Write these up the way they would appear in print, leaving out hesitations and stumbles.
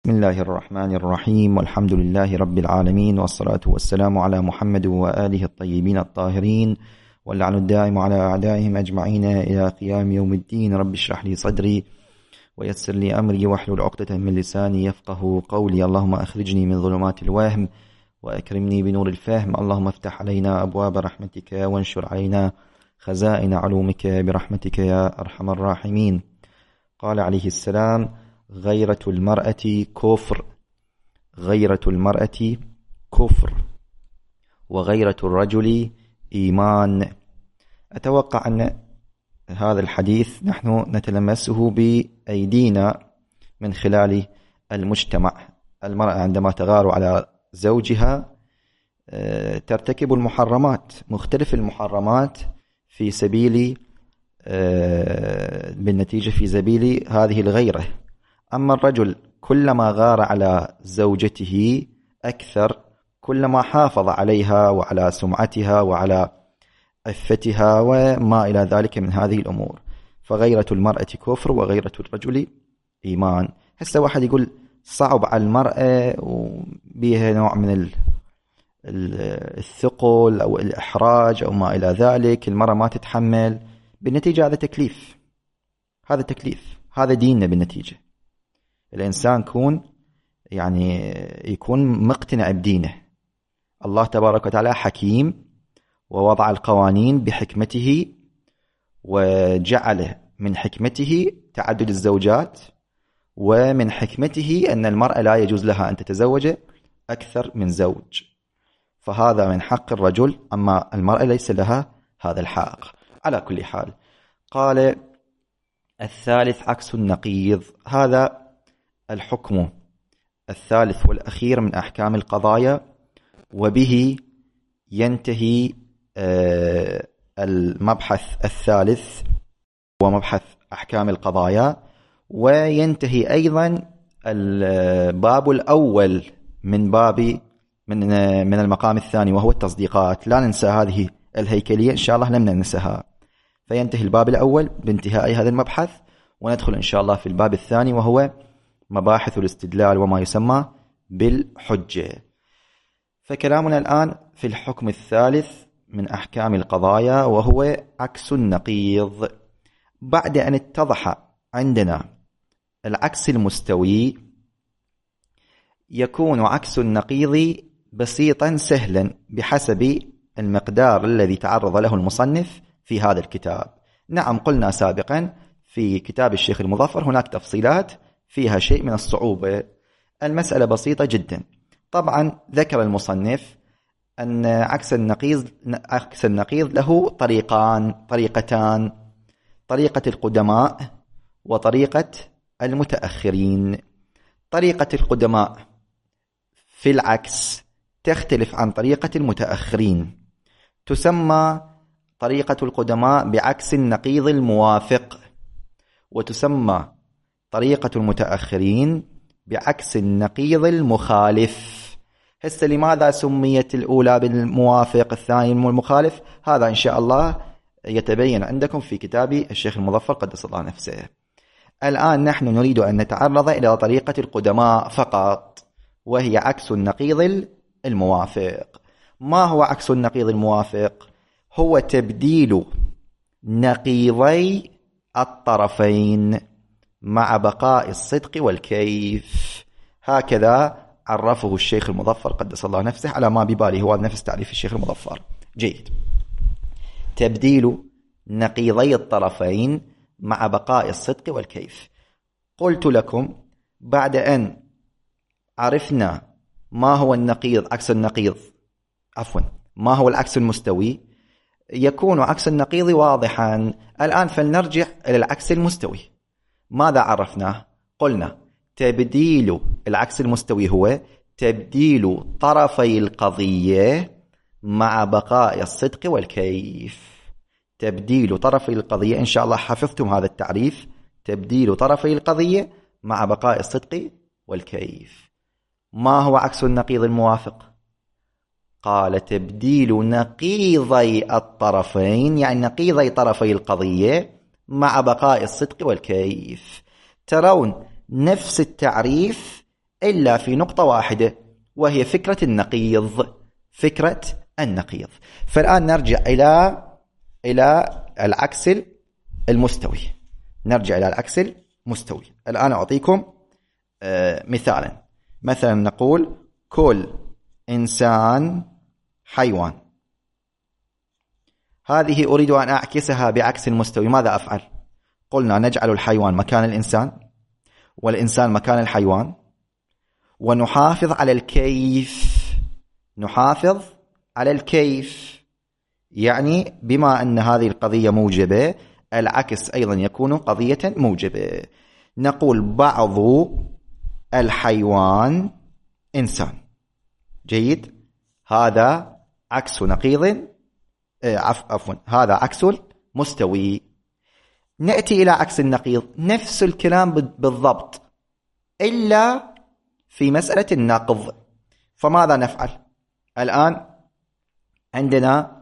بسم الله الرحمن الرحيم، والحمد لله رب العالمين، والصلاة والسلام على محمد وآله الطيبين الطاهرين، واللعن الدائم على أعدائهم أجمعين إلى قيام يوم الدين. رب اشرح لي صدري ويسر لي أمري واحلل عقدة من لساني يفقه قولي. اللهم أخرجني من ظلمات الوهم وأكرمني بنور الفهم. اللهم افتح علينا أبواب رحمتك وانشر علينا خزائن علومك برحمتك يا أرحم الراحمين. قال عليه السلام: غيرة المرأة كفر، غيرة المرأة كفر، وغيرة الرجل إيمان. أتوقع أن هذا الحديث نحن نتلمسه بأيدينا من خلال المجتمع. المرأة عندما تغار على زوجها ترتكب المحرمات، مختلف المحرمات في سبيل بالنتيجة في سبيل هذه الغيرة. أما الرجل كلما غار على زوجته أكثر كلما حافظ عليها وعلى سمعتها وعلى عفتها وما إلى ذلك من هذه الأمور. فغيرة المرأة كفر وغيرة الرجل إيمان. هسه واحد يقول صعب على المرأة وبيها نوع من الثقل أو الإحراج أو ما إلى ذلك، المرأة ما تتحمل. بالنتيجة هذا تكليف، هذا تكليف، هذا ديننا. بالنتيجة الإنسان يكون مقتنع بدينه. الله تبارك وتعالى حكيم ووضع القوانين بحكمته، وجعل من حكمته تعدد الزوجات، ومن حكمته أن المرأة لا يجوز لها أن تتزوج أكثر من زوج. فهذا من حق الرجل، أما المرأة ليس لها هذا الحق. على كل حال، قال الثالث عكس النقيض. هذا الحكم الثالث والأخير من أحكام القضايا، وبه ينتهي المبحث الثالث ومبحث أحكام القضايا، وينتهي أيضا الباب الأول من المقام الثاني، وهو التصديقات. لا ننسى هذه الهيكلية إن شاء الله، لم ننسها. فينتهي الباب الأول بانتهاء هذا المبحث، وندخل إن شاء الله في الباب الثاني، وهو مباحث الاستدلال وما يسمى بالحجة. فكلامنا الآن في الحكم الثالث من أحكام القضايا، وهو عكس النقيض. بعد أن اتضح عندنا العكس المستوي، يكون عكس النقيض بسيطا سهلا بحسب المقدار الذي تعرض له المصنف في هذا الكتاب. نعم، قلنا سابقا في كتاب الشيخ المظفر هناك تفصيلات فيها شيء من الصعوبة. المسألة بسيطة جدا. طبعا ذكر المصنف أن عكس النقيض له طريقتان: طريقة القدماء وطريقة المتأخرين. طريقة القدماء في العكس تختلف عن طريقة المتأخرين. تسمى طريقة القدماء بعكس النقيض الموافق، وتسمى طريقة المتأخرين بعكس النقيض المخالف. هسه لماذا سميت الأولى بالموافق الثاني المخالف؟ هذا إن شاء الله يتبين عندكم في كتاب الشيخ المظفر قدس الله نفسه. الآن نحن نريد أن نتعرض إلى طريقة القدماء فقط، وهي عكس النقيض الموافق. ما هو عكس النقيض الموافق؟ هو تبديل نقيضي الطرفين مع بقاء الصدق والكيف. هكذا عرفه الشيخ المظفر قدس الله نفسه، على ما ببالي هو نفس تعريف الشيخ المظفر. جيد. تبديل نقيضي الطرفين مع بقاء الصدق والكيف. قلت لكم بعد أن عرفنا ما هو النقيض، عكس النقيض، ما هو العكس المستوي، يكون عكس النقيض واضحا. الآن فلنرجع إلى العكس المستوي. ماذا عرفناه؟ قلنا تبديل العكس المستوي هو تبديل طرفي القضية مع بقاء الصدق والكيف. تبديل طرفي القضية، إن شاء الله حفظتم هذا التعريف: تبديل طرفي القضية مع بقاء الصدق والكيف. ما هو عكس النقيض الموافق؟ قال تبديل نقيضي الطرفين، يعني نقيضي طرفي القضية مع بقاء الصدق والكيف. ترون نفس التعريف إلا في نقطة واحدة، وهي فكرة النقيض. فكرة النقيض. فالآن نرجع إلى العكس المستوي. نرجع إلى العكس المستوي. الآن أعطيكم مثالا. مثلا نقول كل إنسان حيوان. هذه أريد أن أعكسها بعكس المستوي. ماذا أفعل؟ قلنا نجعل الحيوان مكان الإنسان والإنسان مكان الحيوان، ونحافظ على الكيف. نحافظ على الكيف، يعني بما أن هذه القضية موجبة، العكس أيضا يكون قضية موجبة. نقول بعض الحيوان إنسان. جيد. هذا عكس نقيض، عفوا هذا عكس مستوي. نأتي إلى عكس النقيض، نفس الكلام بالضبط إلا في مسألة النقض. فماذا نفعل؟ الآن عندنا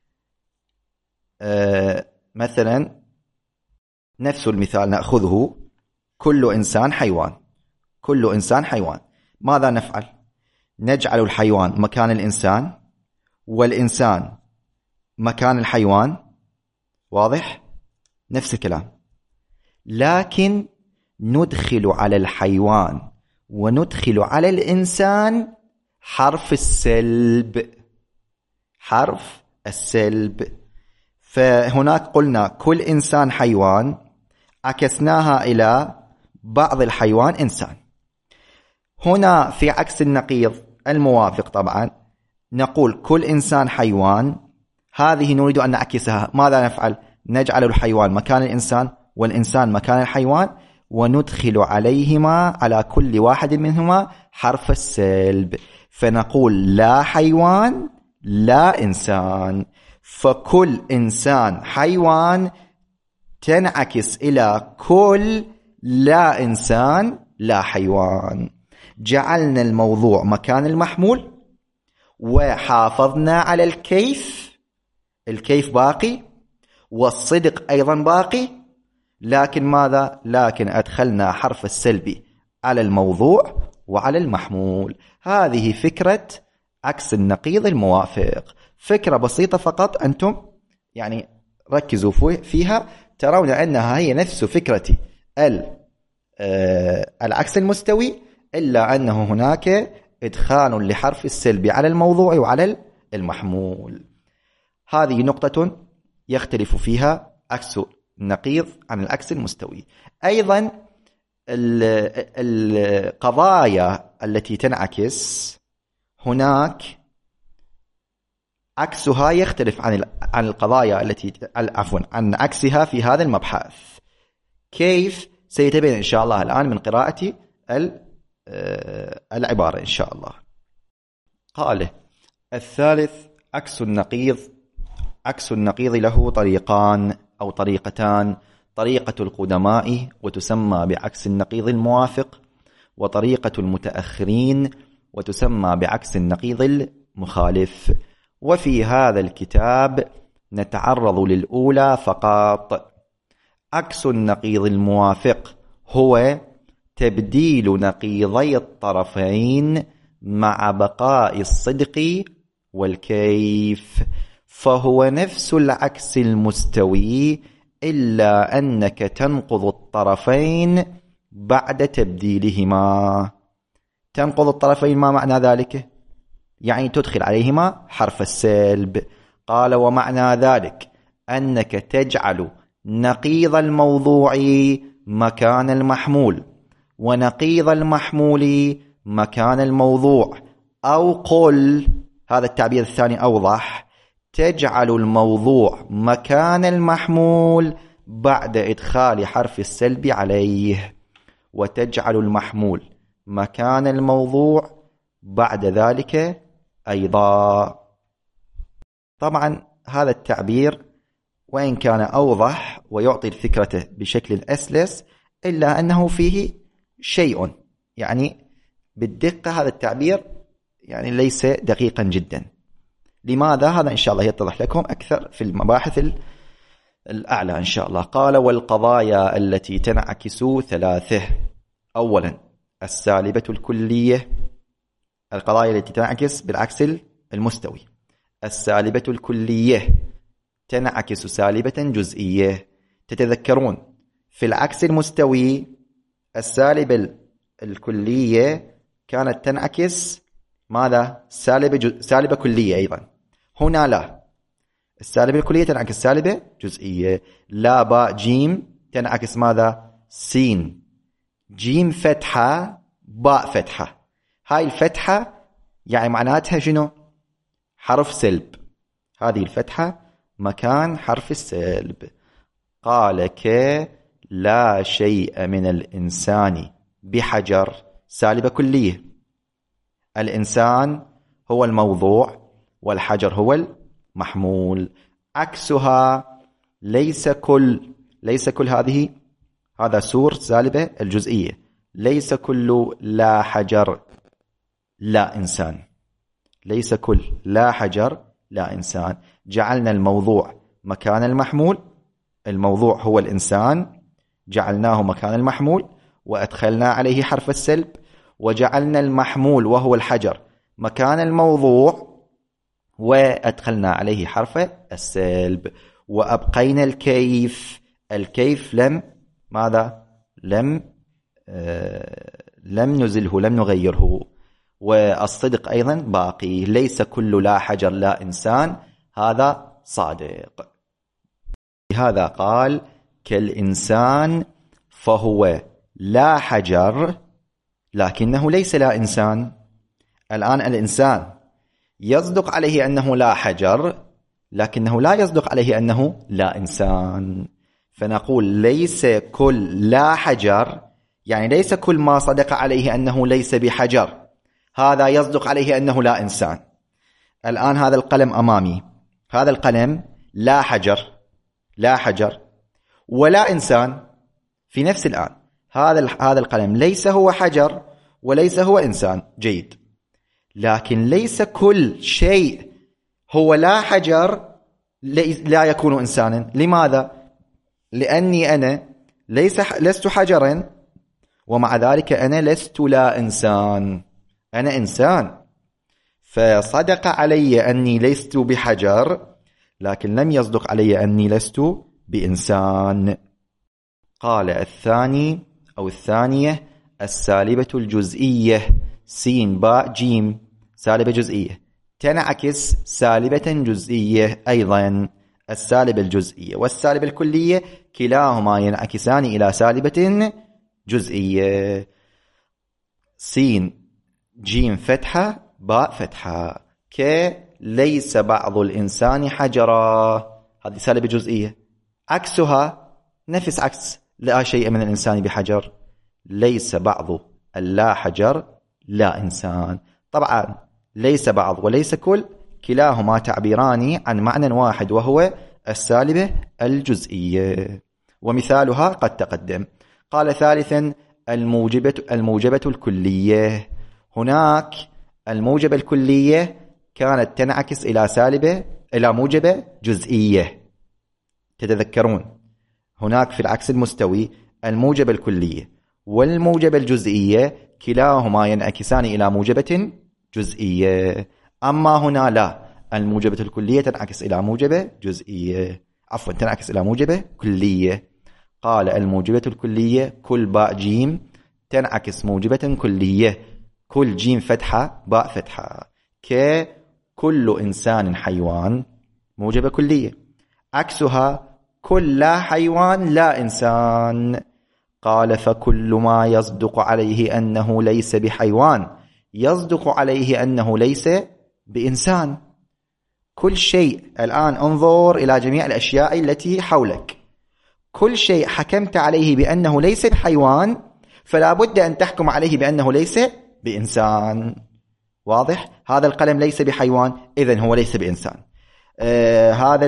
مثلا نفس المثال نأخذه، كل إنسان حيوان. كل إنسان حيوان. ماذا نفعل؟ نجعل الحيوان مكان الإنسان والإنسان مكان الحيوان. واضح؟ نفس الكلام، لكن ندخل على الحيوان وندخل على الإنسان حرف السلب. حرف السلب. فهناك قلنا كل إنسان حيوان، عكسناها إلى بعض الحيوان إنسان. هنا في عكس النقيض الموافق طبعا نقول كل إنسان حيوان. هذه نريد أن نعكسها. ماذا نفعل؟ نجعل الحيوان مكان الإنسان والإنسان مكان الحيوان، وندخل عليهما على كل واحد منهما حرف السلب. فنقول لا حيوان لا إنسان. فكل إنسان حيوان تنعكس إلى كل لا إنسان لا حيوان. جعلنا الموضوع مكان المحمول وحافظنا على الكيف. الكيف باقي والصدق أيضا باقي، لكن ماذا؟ لكن أدخلنا حرف السلبي على الموضوع وعلى المحمول. هذه فكرة عكس النقيض الموافق. فكرة بسيطة فقط، أنتم يعني ركزوا فيها، ترون أنها هي نفس فكرة العكس المستوي، إلا أنه هناك إدخال لحرف السلبي على الموضوع وعلى المحمول. هذه نقطة يختلف فيها عكس النقيض عن العكس المستوي. أيضا القضايا التي تنعكس هناك عكسها يختلف عن القضايا التي عن عكسها في هذا المبحث. كيف؟ سيتبين إن شاء الله الآن من قراءة العبارة إن شاء الله. قال الثالث عكس النقيض. عكس النقيض له طريقان أو طريقتان: طريقة القدماء وتسمى بعكس النقيض الموافق، وطريقة المتأخرين وتسمى بعكس النقيض المخالف. وفي هذا الكتاب نتعرض للأولى فقط. عكس النقيض الموافق هو تبديل نقيضي الطرفين مع بقاء الصدق والكيف، فهو نفس العكس المستوي، إلا أنك تنقض الطرفين بعد تبديلهما. تنقض الطرفين ما معنى ذلك؟ يعني تدخل عليهما حرف السلب. قال ومعنى ذلك أنك تجعل نقيض الموضوع مكان المحمول ونقيض المحمول مكان الموضوع، أو قل، هذا التعبير الثاني أوضح، تجعل الموضوع مكان المحمول بعد إدخال حرف السلب عليه، وتجعل المحمول مكان الموضوع بعد ذلك أيضا. طبعا هذا التعبير وإن كان أوضح ويعطي الفكرة بشكل أسلس، إلا أنه فيه شيء يعني بالدقة. هذا التعبير يعني ليس دقيقا جدا. لماذا؟ هذا إن شاء الله يتضح لكم أكثر في المباحث الأعلى إن شاء الله. قال والقضايا التي تنعكس ثلاثة. أولا السالبة الكلية، القضايا التي تنعكس بالعكس المستوي. السالبة الكلية تنعكس سالبة جزئية. تتذكرون في العكس المستوي السالبة الكلية كانت تنعكس ماذا؟ سالبة كلية أيضا. هنا لا، السالبة الكلية تنعكس سالبة جزئية. لا باء جيم تنعكس ماذا؟ سين جيم فتحة باء فتحة. هاي الفتحة يعني معناتها شنو؟ حرف سلب. هذه الفتحة مكان حرف السلب. قال لا شيء من الإنسان بحجر، سالبة كلية. الإنسان هو الموضوع والحجر هو المحمول. عكسها ليس كل هذا سور سالبة الجزئية. ليس كل لا حجر لا إنسان. ليس كل لا حجر لا إنسان. جعلنا الموضوع مكان المحمول، الموضوع هو الإنسان، جعلناه مكان المحمول وأدخلنا عليه حرف السلب، وجعلنا المحمول وهو الحجر مكان الموضوع وأدخلنا عليه حرف السلب، وأبقينا الكيف. الكيف لم ماذا؟ لم نزله، لم نغيره. والصدق أيضا باقي. ليس كل لا حجر لا إنسان، هذا صادق. لهذا قال كالإنسان فهو لا حجر لكنه ليس لا إنسان. الآن الإنسان يصدق عليه أنه لا حجر لكنه لا يصدق عليه أنه لا إنسان. فنقول ليس كل لا حجر، يعني ليس كل ما صدق عليه أنه ليس بحجر هذا يصدق عليه أنه لا إنسان. الآن هذا القلم أمامي، هذا القلم لا حجر ولا إنسان في نفس الآن. هذا القلم ليس هو حجر وليس هو إنسان، جيد. لكن ليس كل شيء هو لا حجر لا يكون إنسانا. لماذا؟ لأني أنا لست حجرا ومع ذلك أنا لست لا إنسان، أنا إنسان. فصدق علي أني لست بحجر لكن لم يصدق علي أني لست بإنسان. قال الثاني أو الثانية السالبة الجزئية، سين باء جيم، سالبة جزئية تنعكس سالبة جزئية أيضا. السالبة الجزئية والسالبة الكلية كلاهما ينعكسان إلى سالبة جزئية. سين جيم فتحة باء فتحة. ليس بعض الإنسان حجرا، هذه سالبة جزئية. عكسها نفس عكس لا شيء من الإنسان بحجر. ليس بعض اللا حجر لا إنسان. طبعا ليس بعض وليس كل كلاهما تعبيران عن معنى واحد وهو السالبة الجزئية، ومثالها قد تقدم. قال ثالثا الموجبة الكلية. هناك الموجبة الكلية كانت تنعكس إلى موجبة جزئية. تتذكرون هناك في العكس المستوي الموجبة الكلية والموجبة الجزئية كلاهما ينعكسان إلى موجبة جزئية. أما هنا لا، الموجبة الكلية تنعكس إلى موجبة جزئية، عفوا تنعكس إلى موجبة كلية. قال الموجبة الكلية كل باء جيم تنعكس موجبة كلية. كل جيم فتحة باء فتحة. كل إنسان حيوان موجبة كلية. عكسها كل لا حيوان لا إنسان. قال فكل ما يصدق عليه أنه ليس بحيوان يصدق عليه أنه ليس بإنسان. كل شيء، الآن انظر إلى جميع الأشياء التي حولك، كل شيء حكمت عليه بأنه ليس بحيوان فلا بد أن تحكم عليه بأنه ليس بإنسان. واضح؟ هذا القلم ليس بحيوان إذن هو ليس بإنسان. هذا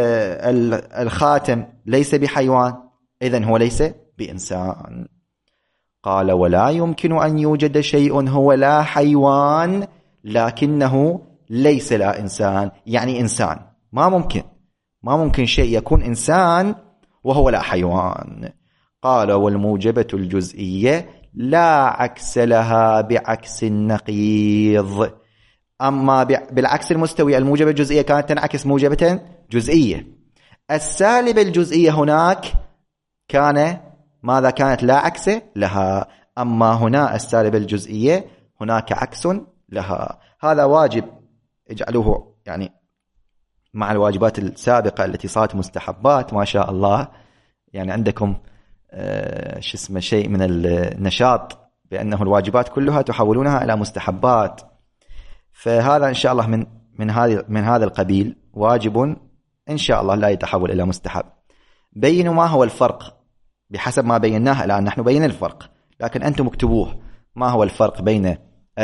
الخاتم ليس بحيوان إذن هو ليس بإنسان. قال ولا يمكن أن يوجد شيء هو لا حيوان لكنه ليس لا إنسان، يعني إنسان. ما ممكن شيء يكون إنسان وهو لا حيوان. قال والموجبة الجزئية لا عكس لها بعكس النقيض. أما بالعكس المستوي الموجبة الجزئية كانت تنعكس موجبة جزئية. السالبة الجزئية هناك ماذا كانت؟ لا عكس لها. أما هنا السالبة الجزئية هناك عكس لها. هذا واجب اجعلوه يعني مع الواجبات السابقة التي صارت مستحبات ما شاء الله. يعني عندكم شيء من النشاط بأنه الواجبات كلها تحولونها إلى مستحبات. فهذا إن شاء الله من هذا القبيل واجب إن شاء الله لا يتحول إلى مستحب. بينوا ما هو الفرق بحسب ما بيناه الآن. نحن بين الفرق لكن أنتم اكتبوه. ما هو الفرق بين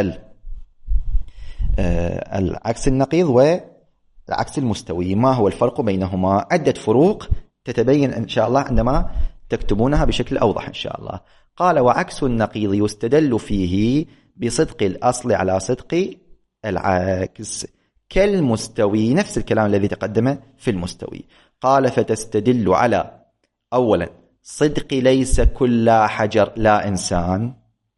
العكس النقيض والعكس المستوي؟ ما هو الفرق بينهما؟ عدة فروق تتبين إن شاء الله عندما تكتبونها بشكل أوضح إن شاء الله. قال وعكس النقيض يستدل فيه بصدق الأصل على صدق العكس كالمستوي. نفس الكلام الذي تقدم في المستوي. قال فتستدل على أولا صدق ليس كل حجر لا إنسان.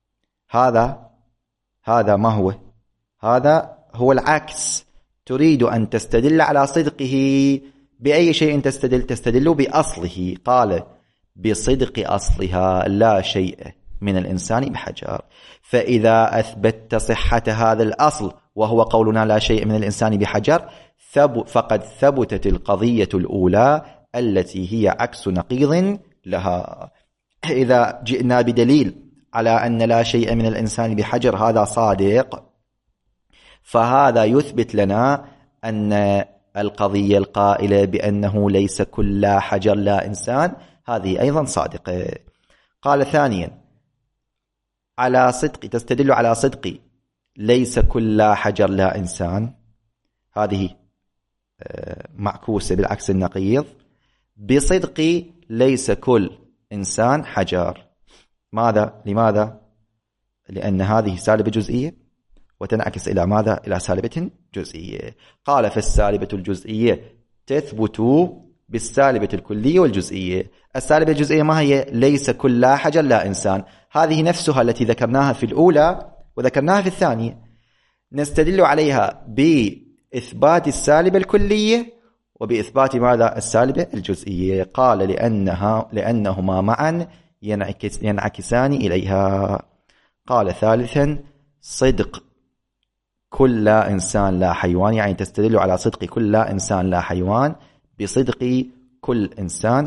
هذا ما هو؟ هذا هو العكس. تريد أن تستدل على صدقه بأي شيء تستدل بأصله. قال بصدق أصلها لا شيء من الإنسان بحجر. فإذا أثبتت صحة هذا الأصل وهو قولنا لا شيء من الإنسان بحجر فقد ثبتت القضية الأولى التي هي عكس نقيض لها. إذا جئنا بدليل على أن لا شيء من الإنسان بحجر هذا صادق، فهذا يثبت لنا أن القضية القائلة بأنه ليس كل حجر لا إنسان هذه أيضا صادقة. قال ثانيا على صدق تستدل على صدق ليس كل حجر لا إنسان. هذه معكوسة بالعكس النقيض بصدق ليس كل إنسان حجر. لماذا؟ لأن هذه سالبة جزئية وتنعكس إلى ماذا؟ إلى سالبة جزئية. قال فالسالبة الجزئية تثبت بالسالبة الكلية والجزئية. السالبة الجزئية ما هي؟ ليس كل حجر لا إنسان. هذه نفسها التي ذكرناها في الأولى وذكرناها في الثانية. نستدل عليها بإثبات السالبة الكلية وبإثبات ماذا؟ السالبة الجزئية. قال لأنهما معا ينعكسان إليها. قال ثالثا صدق كل إنسان لا حيوان، يعني تستدل على صدق كل إنسان لا حيوان بصدق كل إنسان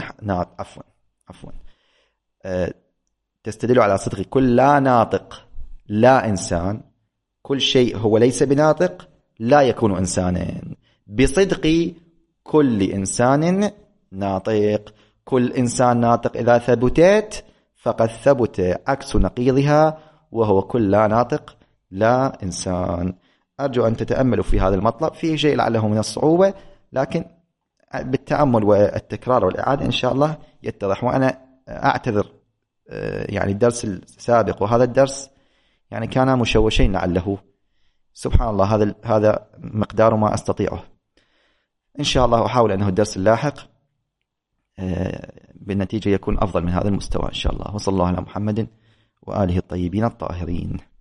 تستدل على صدق كل لا ناطق لا إنسان. كل شيء هو ليس بناطق لا يكون إنسانا بصدق كل إنسان ناطق. كل إنسان ناطق إذا ثبتت فقد ثبت عكس نقيضها وهو كل لا ناطق لا إنسان. أرجو أن تتأملوا في هذا المطلب. فيه شيء لعله من الصعوبة لكن بالتأمل والتكرار والإعادة إن شاء الله يتضح. وأنا أعتذر يعني الدرس السابق وهذا الدرس يعني كانا مشوشين لعله. سبحان الله هذا مقدار ما أستطيعه. إن شاء الله أحاول أنه الدرس اللاحق بالنتيجة يكون أفضل من هذا المستوى إن شاء الله. وصلى الله على محمد وآله الطيبين الطاهرين.